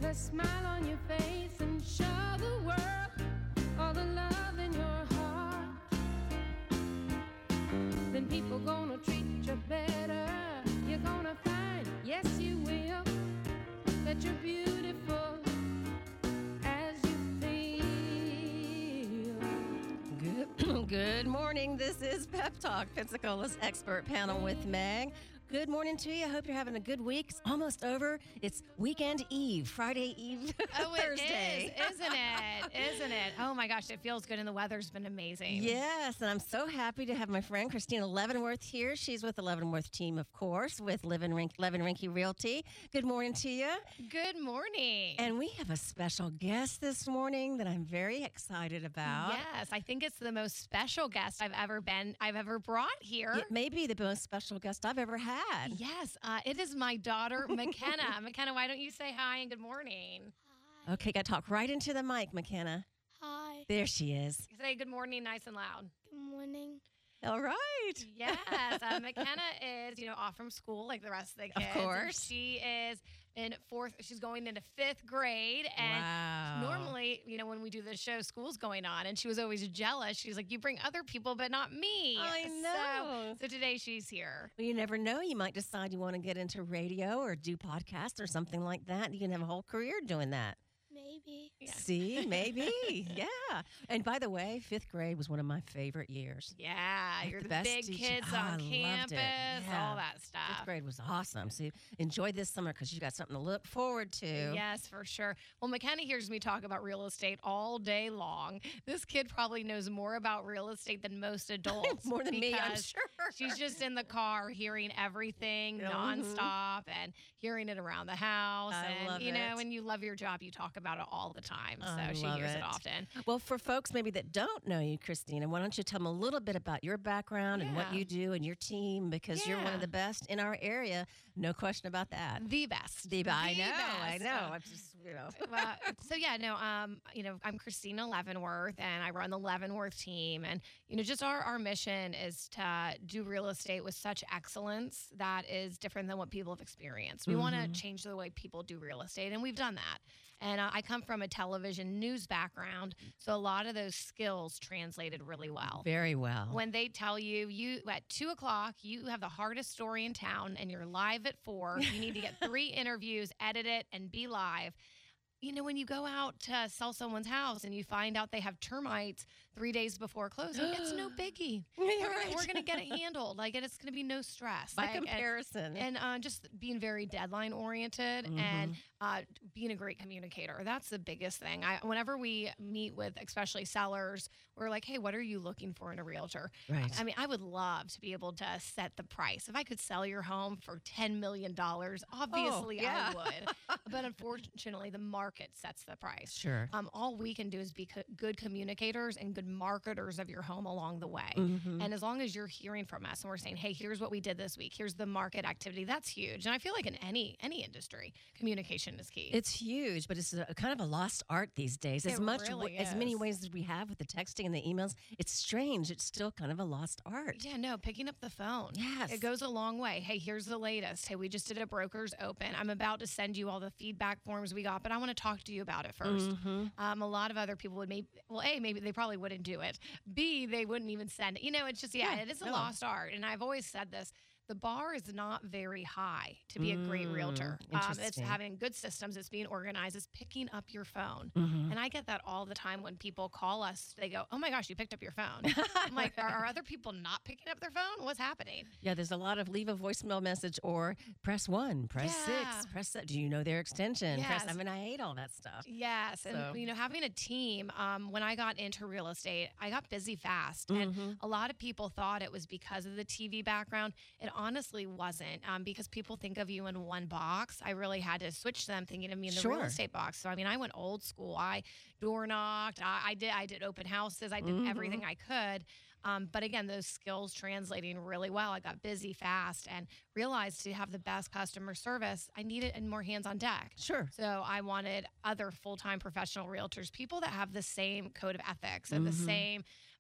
a smile on your face and show the world all the love in your heart. Then people gonna treat you better. You're gonna find, yes you will, that you're beautiful as you feel. Good morning. This is Pep Talk, Pensacola's expert panel with Meg. Good morning to you. I hope you're having a good week. It's almost over. It's weekend eve, Friday eve, Thursday. It is, isn't it? Isn't it? Oh my gosh, it feels good and the weather's been amazing. Yes, and I'm so happy to have my friend Christina Leavenworth here. She's with the Leavenworth team, of course, with Levin Rinke Realty. Good morning to you. Good morning. And we have a special guest this morning that I'm very excited about. Yes, I think it's the most special guest I've ever brought here. It may be the most special guest I've ever had. Yes, it is my daughter, McKenna. McKenna, why don't you say hi and good morning? Hi. Okay, got to talk right into the mic, McKenna. Hi. There she is. Say good morning nice and loud. Good morning. All right. Yes, McKenna is, off from school like the rest of the kids. Of course. And she is in she's going into 5th grade. And Wow. normally, when we do the show, school's going on. And she was always jealous. She's like, you bring other people, but not me. I know. So today she's here. Well, you never know. You might decide you want to get into radio or do podcasts or something like that. You can have a whole career doing that. Maybe. Yeah. See, maybe. Yeah. And by the way, 5th grade was one of my favorite years. Yeah, you're the best big teacher. kids Oh, I on loved campus, it. Yeah. all that stuff. 5th grade was awesome. So enjoy this summer because you got something to look forward to. Yes, for sure. Well, McKenna hears me talk about real estate all day long. This kid probably knows more about real estate than most adults. More than me, I'm because sure. She's just in the car hearing everything nonstop and hearing it around the house. I love it. And you love your job. You talk about it all the time. So she love hears it often. Well, for folks maybe that don't know you, Christina, why don't you tell them a little bit about your background and what Yeah. you do and your team, because you're one Yeah. of the best in our area. No question about that. The best. I best. know. I'm just, I'm Christina Leavenworth, and I run the Leavenworth team. And, just our mission is to do real estate with such excellence that is different than what people have experienced. We want to change the way people do real estate, and we've done that. And I come from a television news background, so a lot of those skills translated really well. very well. When they tell you at 2:00, you have the hardest story in town and you're live at 4, you need to get 3 interviews, edit it, and be live. When you go out to sell someone's house and you find out they have termites 3 days before closing, it's no biggie. We're going to get it handled. Like, it's going to be no stress. By comparison. And just being very deadline oriented and being a great communicator. That's the biggest thing. Whenever we meet with especially sellers, we're like, hey, what are you looking for in a realtor? Right. I mean, I would love to be able to set the price. If I could sell your home for $10 million, obviously I would. But unfortunately, the market sets the price. Sure. All we can do is be good communicators and good marketers of your home along the way. And as long as you're hearing from us and we're saying, hey, here's what we did this week, here's the market activity, that's huge. And I feel like in any industry, communication is key. It's huge, but it's a kind of a lost art these days. As really as many is. ways as we have with the texting and the emails, it's strange. It's still kind of a lost art. Yeah, no, picking up the phone. Yes. It goes a long way. Hey, here's the latest. Hey, we just did a broker's open. I'm about to send you all the feedback forms we got, but I want to talk to you about it first. A lot of other people would maybe they probably wouldn't do it. B, they wouldn't even send it. It's just, it is a lost art. And I've always said this. The bar is not very high to be a great realtor. It's Interesting. having good systems. It's being organized. It's picking up your phone. And I get that all the time when people call us. They go, oh, my gosh, you picked up your phone. I'm like, are other people not picking up their phone? What's happening? Yeah, there's a lot of leave a voicemail message or press 1, press Yeah. 6, press 7. Do you know their extension? Yes. I hate all that stuff. Yes. And, So- having a team, when I got into real estate, I got busy fast. And a lot of people thought it was because of the TV background. It honestly wasn't, because people think of you in one box. I really had to switch them thinking of me in the real estate box. So, I went old school. I door knocked. I did open houses. I did everything I could. But again, those skills translating really well. I got busy fast and realized to have the best customer service, I needed more hands on deck. Sure. So I wanted other full-time professional realtors, people that have the same code of ethics and the same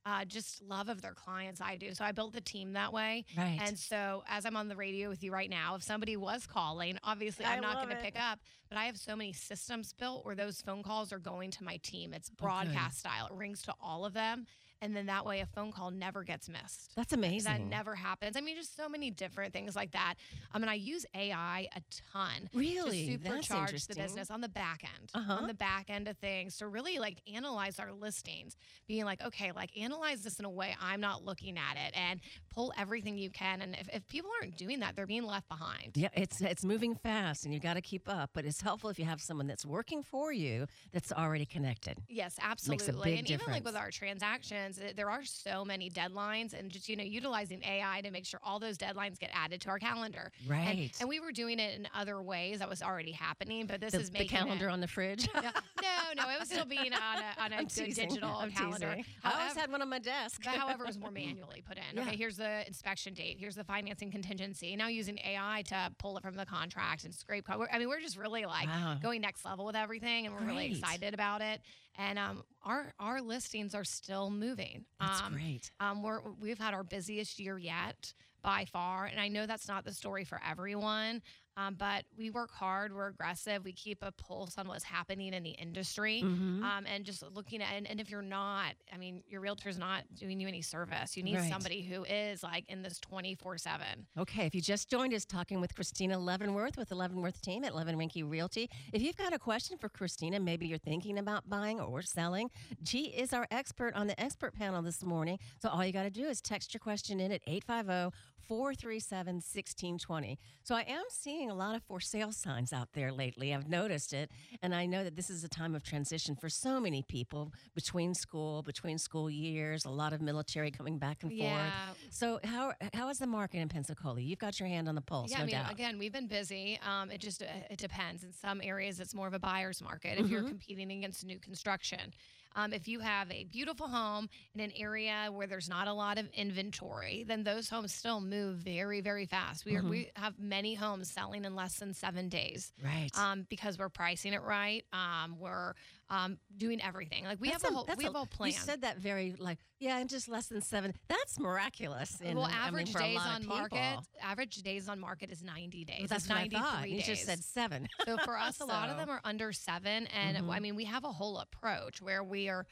just love of their clients I do. So I built the team that way. Right. And so as I'm on the radio with you right now, if somebody was calling, obviously I'm not going to pick up, but I have so many systems built where those phone calls are going to my team. It's broadcast style. It rings to all of them. And then that way a phone call never gets missed. That's amazing. That never happens. I mean, just so many different things like that. I mean, I use AI a ton Really? to That's supercharge the interesting. business on the back end, Uh-huh. on the back end of things to really like analyze our listings, being like, okay, like analyze this in a way I'm not looking at it and pull everything you can. And if people aren't doing that, they're being left behind. Yeah, it's moving fast, and you got to keep up. But it's helpful if you have someone that's working for you that's already connected. Yes, absolutely. big And even like with difference. our transactions, there are so many deadlines, and just utilizing AI to make sure all those deadlines get added to our calendar. Right. And we were doing it in other ways that was already happening, but this is The making calendar on the fridge. No, it was still being on a I'm good teasing. digital I'm calendar. teasing. I always had one on my desk. But however, it was more manually put in. Yeah. Okay, here's the inspection date. Here's the financing contingency. Now using AI to pull it from the contract and scrape. We're just really like Wow. going next level with everything, and we're really Great. excited about it. And our listings are still moving. That's great. We've had our busiest year yet by far, and I know that's not the story for everyone. But we work hard, we're aggressive, we keep a pulse on what's happening in the industry, Mhm. and just looking at, and if you're not, I mean, your realtor's not doing you any service. You need Right. somebody who is like in this 24/7. Okay, if you just joined us talking with Christina Leavenworth with the Leavenworth team at Levin Rinke Realty. If you've got a question for Christina, maybe you're thinking about buying or selling, she is our expert on the expert panel this morning. So all you got to do is text your question in at 850-437-1620. So I am seeing a lot of for sale signs out there lately. I've noticed it, and I know that this is a time of transition for so many people between school years, a lot of military coming back and forth. So how is the market in Pensacola? You've got your hand on the pulse, Yeah, no I mean, doubt. again, we've been busy. It depends. In some areas, it's more of a buyer's market if you're competing against new construction. If you have a beautiful home in an area where there's not a lot of inventory, then those homes still move very, very fast. We have many homes selling in less than 7 days. Right. Because we're pricing it right. We're doing everything. Like we have a whole plan. You said that very in just less than 7. That's miraculous. Average for a days lot on of market. people. Average days on market is 90 days. Well, that's It's what I 93 thought. You days. just said 7. So for us, a lot of So- them are under 7. And I mean, we have a whole approach where we are,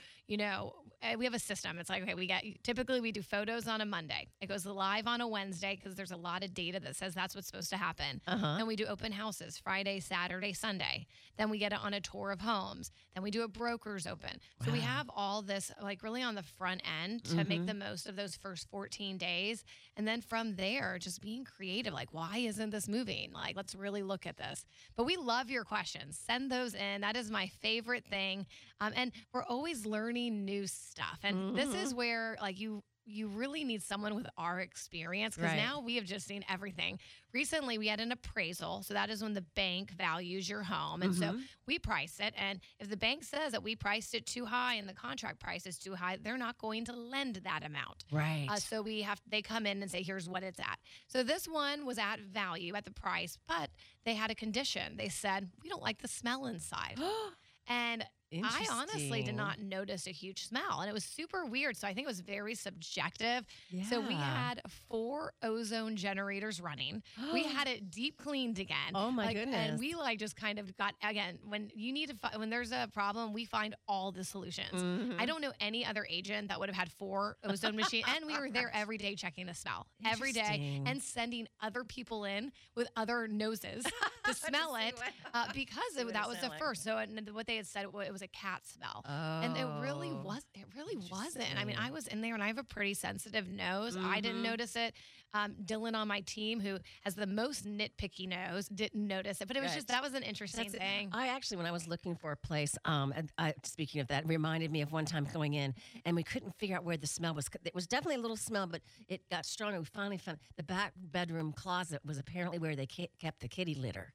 we have a system. It's like, okay, typically we do photos on a Monday. It goes live on a Wednesday because there's a lot of data that says that's what's supposed to happen. Then we do open houses Friday, Saturday, Sunday. Then we get it on a tour of homes. Then we do a broker's open. So we have all this like really on the front end to make the most of those first 14 days. And then from there, just being creative, like, why isn't this moving? Like, let's really look at this. But we love your questions. Send those in. That is my favorite thing. And we're always learning new stuff. And this is where like you really need someone with our experience because Right. now we have just seen everything. Recently, we had an appraisal. So that is when the bank values your home. And so we price it. And if the bank says that we priced it too high and the contract price is too high, they're not going to lend that amount. Right. So they come in and say, here's what it's at. So this one was at value at the price, but they had a condition. They said, we don't like the smell inside. And I honestly did Interesting. not notice a huge smell, and it was super weird. So I think it was very subjective. So we Yeah. had 4 ozone generators running. We had it deep cleaned again. Oh, my And goodness. we just kind of got, again, when you need to, when there's a problem, we find all the solutions. Mm-hmm. I don't know any other agent that would have had 4 ozone machines, and we were there every day checking the smell every day Interesting. and sending other people in with other noses to smell see it what- because see what that it was the sounded like. first. So what they had said, it was a cat smell. And it really Oh, was. It really wasn't. I mean, interesting. I was in there, and I have a pretty sensitive nose. I didn't notice it. Dylan on my team, who has the most nitpicky nose, didn't notice it. But it was just Right. that was an interesting That's it. thing. I actually, when I was looking for a place, speaking of that, it reminded me of one time going in, and we couldn't figure out where the smell was. It was definitely a little smell, but it got stronger. We finally found the back bedroom closet was apparently where they kept the kitty litter.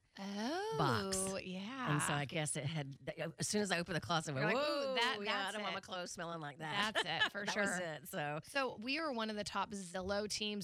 box. Yeah. And so I guess it had, as soon as I opened the closet, I went, You're like, whoa, ooh, yeah, I that's don't want my it. clothes smelling like that. That's it for that sure. was it. So So we are one of the top Zillow teams in the area.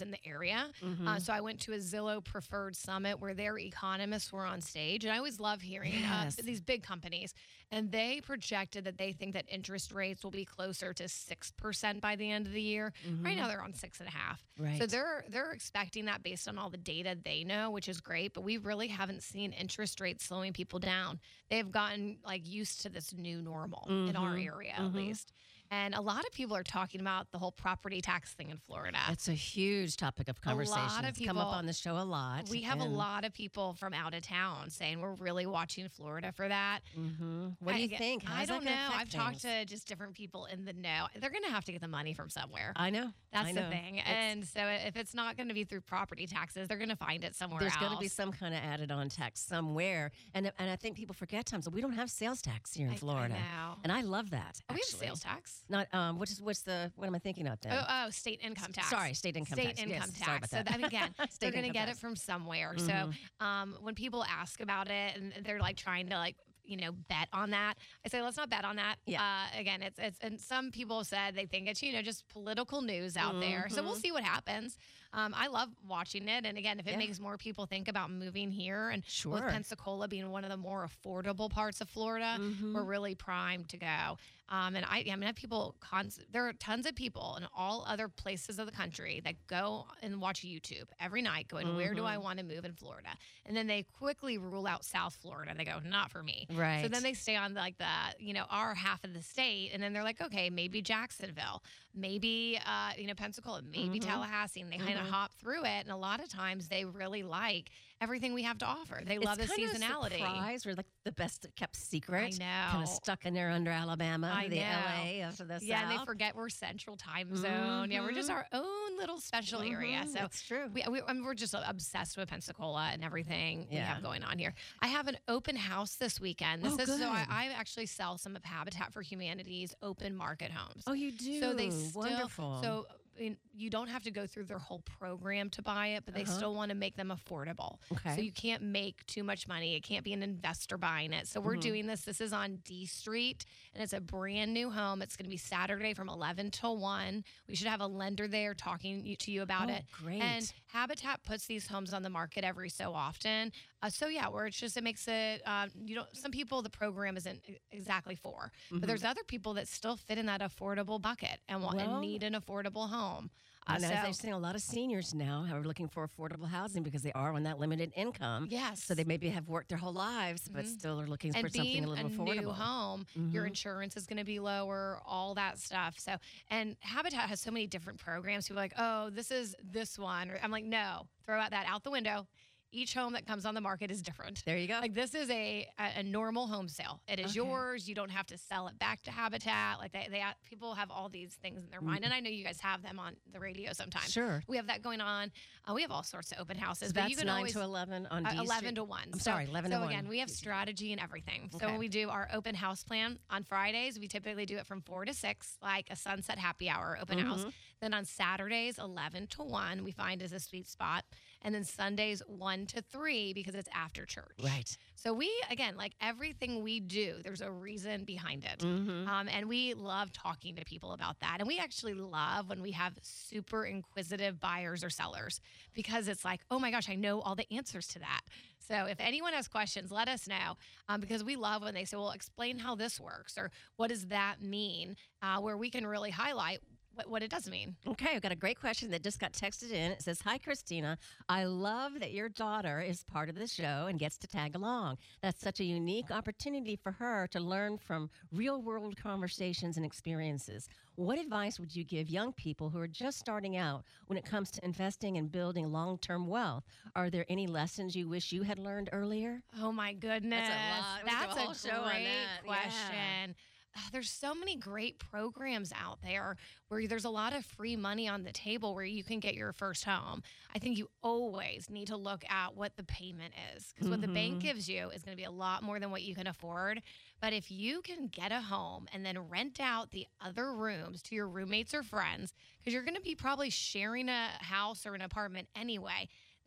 area. So I went to a Zillow Preferred Summit where their economists were on stage. And I always love hearing these big companies. And they projected that they think that interest rates will be closer to 6% by the end of the year. Right now they're on 6.5%. Right. So they're expecting that based on all the data they know, which is great. But we really haven't seen interest rates slowing people down. They've gotten like used to this new normal in our area, at least. And a lot of people are talking about the whole property tax thing in Florida. That's a huge topic of conversation. It's come up on the show a lot. We have a lot of people from out of town saying we're really watching Florida for that. What do you think? I How's that don't gonna know. affect I've talked things? to just different people in the know. They're going to have to get the money from somewhere. I know. That's I the know. thing. And so if it's not going to be through property taxes, they're going to find it somewhere There's else. going to be some kind of added on tax somewhere. And I think people forget times that we don't have sales tax here in Florida. I know. And I love that. Oh, we have actually. sales tax. Not what am I thinking of then? Oh, state income tax. Sorry, state income tax. State Yes, income sorry tax. about that. So again, they're State going to income get tax. it from somewhere. So when people ask about it and they're like trying to like bet on that, I say let's not bet on that. Yeah. Again, it's and some people said they think it's just political news out there. So we'll see what happens. I love watching it, and again, if it makes more people think about moving here, and with Pensacola being one of the more affordable parts of Florida, we're really primed to go. And I have people. There are tons of people in all other places of the country that go and watch YouTube every night, going, "Where do I want to move in Florida?" And then they quickly rule out South Florida. They go, "Not for me." Right. So then they stay on like our half of the state, and then they're like, "Okay, maybe Jacksonville, maybe Pensacola, maybe Tallahassee." And they kind of hop through it, and a lot of times they really like everything we have to offer. They love the seasonality. Of a surprise. We're like the best kept secret. I know. Kind of stuck in there under Alabama, I the know. LA of the Yeah, and they South. forget we're Central Time Zone. Yeah, we're just our own little special area. So that's true. We're just obsessed with Pensacola and everything we Yeah. have going on here. I have an open house this weekend. Oh, So good. I actually sell some of Habitat for Humanity's open market homes. Oh, you do? So they still, Wonderful. So you don't have to go through their whole program to buy it, but they still want to make them affordable. Okay. So you can't make too much money. It can't be an investor buying it. So we're doing this. This is on D Street, and it's a brand new home. It's going to be Saturday from 11 till 1. We should have a lender there talking to you about it. Great. And Habitat puts these homes on the market every so often. Where it makes it, some people the program isn't exactly for, but there's other people that still fit in that affordable bucket and and need an affordable home. And I've seen a lot of seniors now who are looking for affordable housing because they are on that limited income. Yes. So they maybe have worked their whole lives, but still are looking for something a little affordable. New home, your insurance is going to be lower, all that stuff. So, and Habitat has so many different programs. People are like, oh, this is this one. Or I'm like, no, throw that out the window. Each home that comes on the market is different. There you go. Like this is a normal home sale. It is yours. You don't have to sell it back to Habitat. Like people have all these things in their mind, and I know you guys have them on the radio sometimes. Sure. We have that going on. We have all sorts of open houses. So but that's you can 9 always, to 11 on D Street. 11 to 1. I'm sorry, 11 to 1. So again, we have strategy and everything. Okay. So when we do our open house plan on Fridays, we typically do it from 4 to 6, like a sunset happy hour open house. Then on Saturdays, 11 to 1, we find is a sweet spot. And then Sundays, 1 to 3, because it's after church. Right. So we, again, like everything we do, there's a reason behind it. And we love talking to people about that. And we actually love when we have super inquisitive buyers or sellers, because it's like, oh my gosh, I know all the answers to that. So if anyone has questions, let us know, because we love when they say, well, explain how this works, or what does that mean, where we can really highlight what it does mean. Okay, I've got a great question that just got texted in. It says, hi, Christina. I love that your daughter is part of the show and gets to tag along. That's such a unique opportunity for her to learn from real-world conversations and experiences. What advice would you give young people who are just starting out when it comes to investing and building long-term wealth? Are there any lessons you wish you had learned earlier? Oh, my goodness. That's a lot. We could do a whole show on great that. question. Yeah. There's so many great programs out there where there's a lot of free money on the table where you can get your first home. I think you always need to look at what the payment is, because what the bank gives you is going to be a lot more than what you can afford. But if you can get a home and then rent out the other rooms to your roommates or friends, because you're going to be probably sharing a house or an apartment anyway,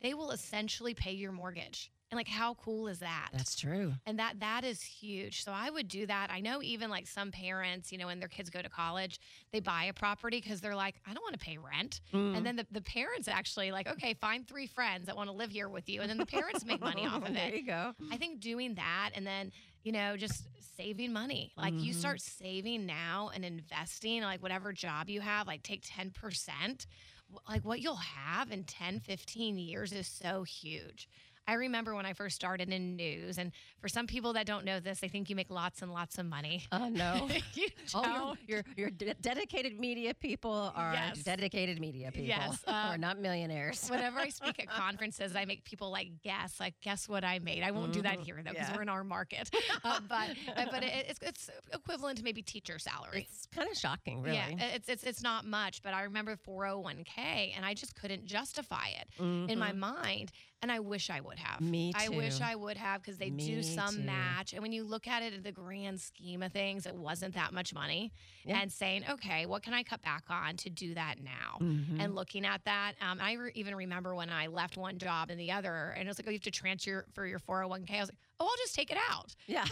they will essentially pay your mortgage. And like, how cool is that? That's true. And that is huge. So I would do that. I know even like some parents, when their kids go to college, they buy a property because they're like, I don't want to pay rent. And then the parents actually like, okay, find 3 friends that want to live here with you. And then the parents make money off of it. There you go. I think doing that and then, just saving money. Like you start saving now and investing, like whatever job you have, like take 10%. Like what you'll have in 10, 15 years is so huge. I remember when I first started in news, and for some people that don't know this, they think you make lots and lots of money. Oh, no. You don't. Your dedicated media people are Yes. dedicated media people. Yes, or not millionaires. Whenever I speak at conferences, I make people guess what I made. I won't do that here though, because Yeah. we're in our market. But it's equivalent to maybe teacher salary. It's kind of shocking, really. Yeah, it's not much, but I remember 401k, and I just couldn't justify it in my mind. And I wish I would have. Me I wish too. I would have, because they do Me some too. match. And when you look at it in the grand scheme of things, it wasn't that much money. Yeah. And saying, okay, what can I cut back on to do that now? Mm-hmm. And looking at that, even remember when I left one job and the other, and it was like, oh, you have to transfer for your 401k. I was like, oh, I'll just take it out. Yeah.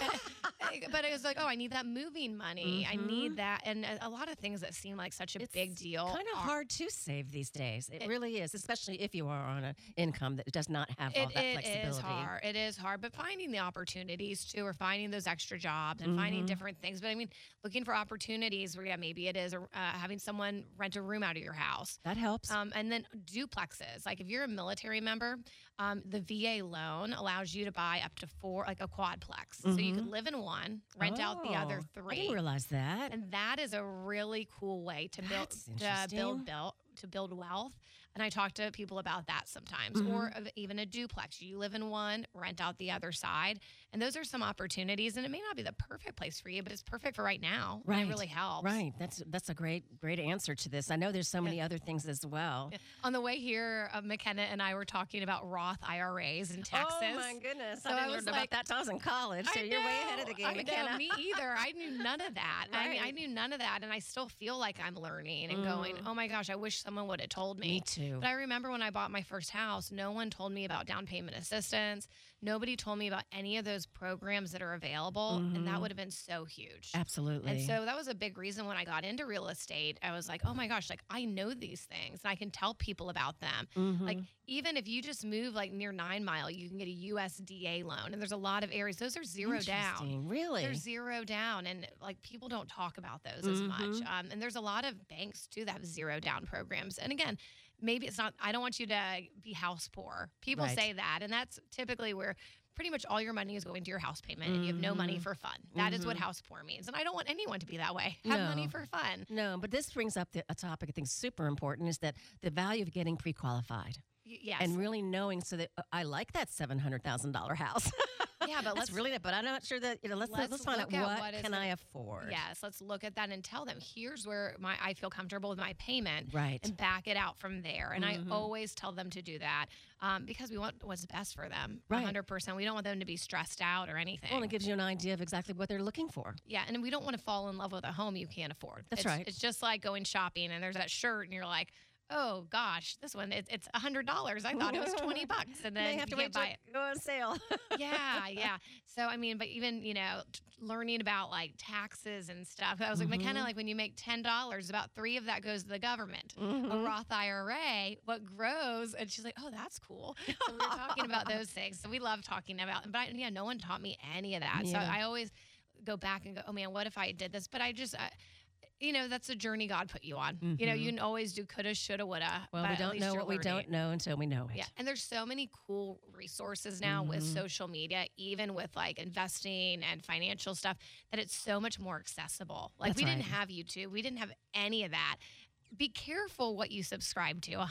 But it was like, oh, I need that moving money. I need that. And a lot of things that seem like such a big deal. Kind of are- hard to save these days. It really is, especially if you are on an income that does not have all that flexibility. It is hard. It is hard. But finding the opportunities too, or finding those extra jobs and finding different things. But I mean, looking for opportunities where, maybe it is having someone rent a room out of your house. That helps. And then duplexes. Like if you're a military member, the VA loan allows you to buy up to 4, like a quadplex. So you could live in one, rent out the other Oh, 3. I didn't realize that. And that is a really cool way to build That's interesting. to build wealth. And I talk to people about that sometimes, or even a duplex. You live in one, rent out the other side. And those are some opportunities. And it may not be the perfect place for you, but it's perfect for right now. Right. And it really helps. Right. That's a great answer to this. I know there's so many other things as well. On the way here, McKenna and I were talking about Roth IRAs in Texas. Oh my goodness! So I I didn't was learn like- about that till I was in college. So I you're way know, ahead of the game, I McKenna. know, me either. I knew none of that. I Right. knew none of that, and I still feel like I'm learning and going, oh my gosh, I wish someone would have told me. Me too. But I remember when I bought my first house, no one told me about down payment assistance. Nobody told me about any of those programs that are available, and that would have been so huge. Absolutely. And so that was a big reason when I got into real estate. I was like, oh my gosh, like I know these things and I can tell people about them. Like even if you just move like near 9 Mile, you can get a USDA loan. And there's a lot of areas. Those are zero down. Interesting. Really? They're zero down. And like people don't talk about those as much. And there's a lot of banks too that have zero down programs. And again, maybe it's not, I don't want you to be house poor. People Right. say that. And that's typically where pretty much all your money is going to your house payment and you have no money for fun. That is what house poor means. And I don't want anyone to be that way. Have money No. for fun. No, but this brings up a topic I think is super important, is that the value of getting pre-qualified Yes. and really knowing, so that I like that $700,000 house. Yeah, but That's really, but I'm not sure that, let's find out look at what is can it- I afford. Yes, let's look at that and tell them, here's where I feel comfortable with my payment. Right. And back it out from there. And I always tell them to do that because we want what's best for them. Right. 100%. We don't want them to be stressed out or anything. Well, it gives you an idea of exactly what they're looking for. Yeah, and we don't want to fall in love with a home you can't afford. That's It's- right. It's just like going shopping and there's that shirt and you're like, oh gosh, this one it's $100. I thought it was $20, and They then have you to can't wait buy till it. it go on sale. Yeah. So I mean, but even learning about like taxes and stuff. I was like, McKenna, like when you make $10, about 3 of that goes to the government. A Roth IRA, what grows, and she's like, oh, that's cool. So we were talking about those things. So we love talking about, but yeah, no one taught me any of that. So Yeah. I always go back and go, oh man, what if I did this? But I just. That's a journey God put you on. You can always do coulda, shoulda, woulda. Well, but we at don't least know you're what we learning. don't know until we know it. Yeah, and there's so many cool resources now with social media, even with like investing and financial stuff, that it's so much more accessible. Like That's we didn't right. have YouTube, we didn't have any of that. Be careful what you subscribe to,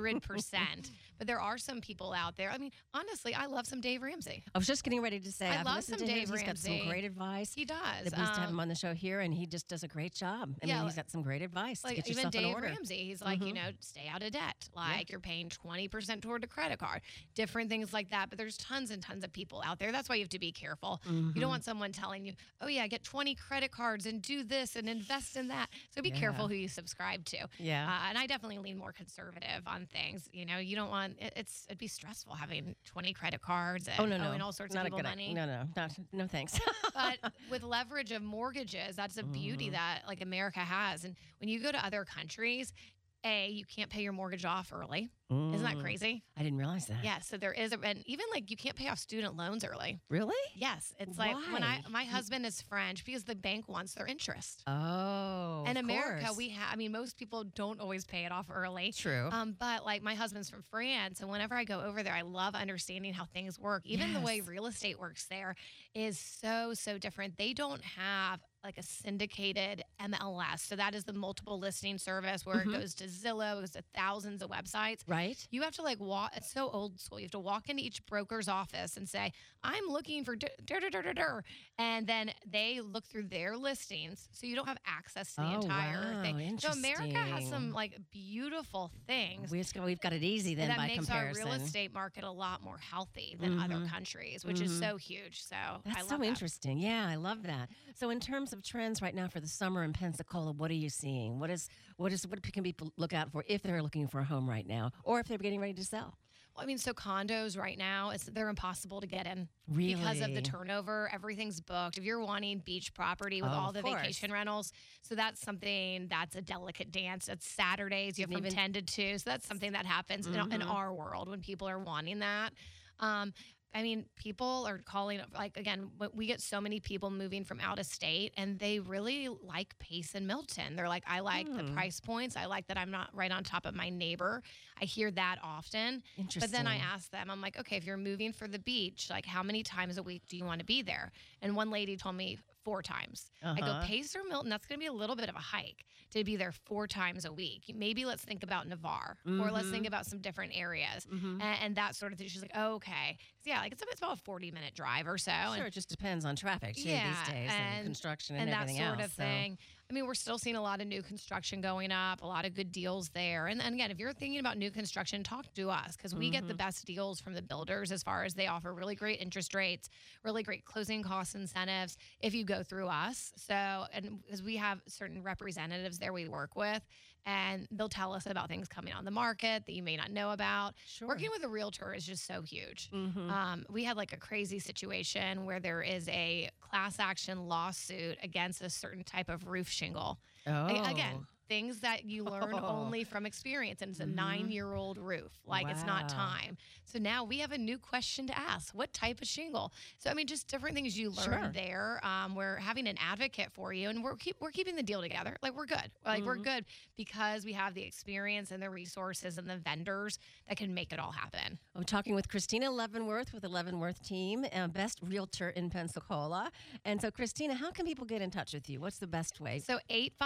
100%. But there are some people out there. I mean, honestly, I love some Dave Ramsey. I was just getting ready to say, I I've love listened some to him. Dave He's got some Ramsey. great advice. He does. We used to have him on the show here, and he just does a great job. I mean, Yeah, he's got some great advice to like get even yourself in Dave order. Ramsey, he's like, stay out of debt. Like you're paying 20% toward a credit card, different things like that. But there's tons and tons of people out there. That's why you have to be careful. You don't want someone telling you, oh yeah, get 20 credit cards and do this and invest in that. So be careful who you subscribe to. Yeah. And I definitely lean more conservative on things. You know, you don't want it'd be stressful having 20 credit cards and owing all sorts of Not a people good money. No, thanks. But with leverage of mortgages, that's a beauty that like America has. And when you go to other countries, you can't pay your mortgage off early. Isn't that crazy? I didn't realize that. Yeah. So there is, and even like you can't pay off student loans early. Really? Yes. It's like when Why? my husband is French because the bank wants their interest. Oh, In of America, course. we have, I mean, most people don't always pay it off early. True. But like my husband's from France, and whenever I go over there, I love understanding how things work. Even the way Yes. real estate works there is so different. They don't have like a syndicated MLS. So that is the multiple listing service where it goes to Zillow, it goes to thousands of websites. Right. You have to like walk. It's so old school. You have to walk into each broker's office and say, "I'm looking for," and then they look through their listings, so you don't have access to the entire thing. So America has some Interesting. like beautiful things We've got it easy then that by makes comparison. our real estate market a lot more healthy than other countries, which is so huge. So I That's love so that. interesting. Yeah, I love that. So in terms of trends right now for the summer in Pensacola, what are you seeing? What can people look out for if they're looking for a home right now, or if they're getting ready to sell? Well, I mean, so condos right now, they're impossible to get in Really? because of the turnover. Everything's booked. If you're wanting beach property with Oh, all of the course. vacation rentals, so that's something that's a delicate dance. It's Saturdays. You have Didn't from even- 10 to 2. So that's something that happens in our world when people are wanting that. I mean, people are calling, like, again, we get so many people moving from out of state and they really like Pace and Milton. They're like, I like the price points. I like that I'm not right on top of my neighbor. I hear that often. But then I Interesting. ask them, I'm like, okay, if you're moving for the beach, like how many times a week do you want to be there? And one lady told me 4 times. I go, Pace or Milton, that's going to be a little bit of a hike to be there 4 times a week. Maybe let's think about Navarre or let's think about some different areas and that sort of thing. She's like, oh, okay. Yeah, like it's about a 40-minute drive or so. Sure, And it just depends on traffic too Yeah, these days and construction and that everything sort else. of thing. I mean, we're still seeing a lot of new construction going up, a lot of good deals there. And again, if you're thinking about new construction, talk to us because we get the best deals from the builders as far as they offer really great interest rates, really great closing cost incentives if you go through us. So, and because we have certain representatives there we work with, and they'll tell us about things coming on the market that you may not know about. Sure. Working with a realtor is just so huge. Mm-hmm. We had like a crazy situation where there is a class action lawsuit against a certain type of roof shingle. Again, things that you learn only from experience, and it's a 9-year-old roof. Like it's not Wow. time. So now we have a new question to ask: what type of shingle? So I mean, just different things you learn Sure. there. We're having an advocate for you, and we're keeping the deal together. Like we're good. Like we're good because we have the experience and the resources and the vendors that can make it all happen. I'm talking with Christina Leavenworth with the Leavenworth team, best realtor in Pensacola. And so, Christina, how can people get in touch with you? What's the best way? So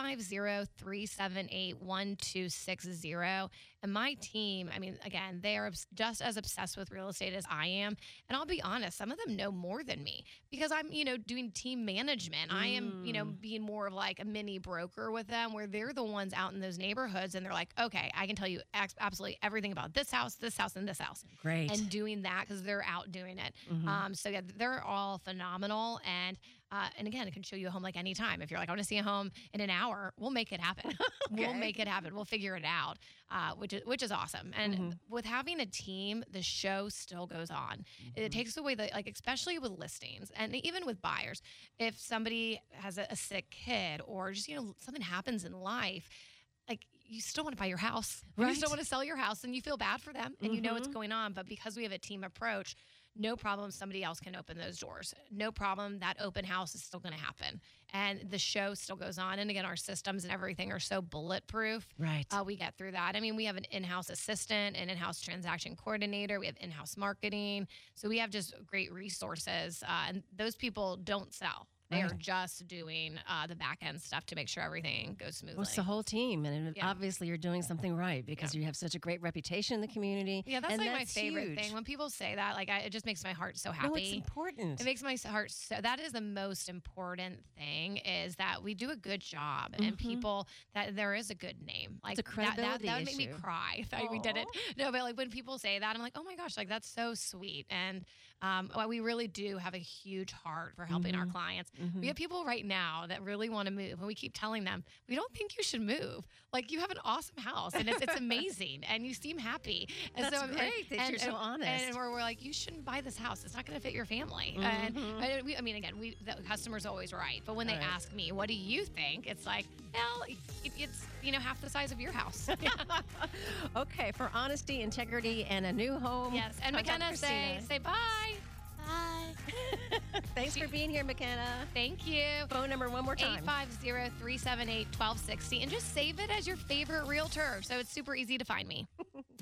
850-378-1260. And my team, I mean, again, they are just as obsessed with real estate as I am. And I'll be honest, some of them know more than me because I'm, doing team management. I am, being more of like a mini broker with them where they're the ones out in those neighborhoods and they're like, okay, I can tell you absolutely everything about this house, and this house. Great. And doing that because they're out doing it. So yeah, they're all phenomenal. And again, it can show you a home like anytime. If you're like, I want to see a home in an hour, we'll make it happen. We'll make it happen. We'll figure it out, which is awesome. And with having a team, the show still goes on. It takes away especially with listings and even with buyers. If somebody has a sick kid or just, something happens in life, like you still want to buy your house. You Right. still want to sell your house and you feel bad for them and you know what's going on. But because we have a team approach, no problem, somebody else can open those doors. No problem, that open house is still going to happen. And the show still goes on. And again, our systems and everything are so bulletproof. Right. We get through that. I mean, we have an in-house assistant, an in-house transaction coordinator. We have in-house marketing. So we have just great resources. And those people don't sell. They are Right. just doing the back end stuff to make sure everything goes smoothly. Well, it's the whole team, and Yeah. obviously you're doing something right because you have such a great reputation in the community. Yeah, that's and like my that's favorite huge. thing. When people say that, it just makes my heart so happy. No, it's important. It makes my heart so. That is the most important thing is that we do a good job and people that there is a good name. Like a credibility that would make me issue. cry if we did it. No, but like when people say that, I'm like, oh my gosh, like that's so sweet. And we really do have a huge heart for helping our clients. We have people right now that really want to move, and we keep telling them, we don't think you should move. Like, you have an awesome house, and it's amazing, and you seem happy. And That's great that you're so honest. And we're like, you shouldn't buy this house. It's not going to fit your family. I mean, again, the customer's always right. But when they ask me, what do you think? It's like, well, it's, half the size of your house. Okay, for honesty, integrity, and a new home. Yes, and contact McKenna, Christina. say bye. Bye. Thanks for being here, McKenna. Thank you. Phone number one more time. 850-378-1260. And just save it as your favorite realtor. So it's super easy to find me.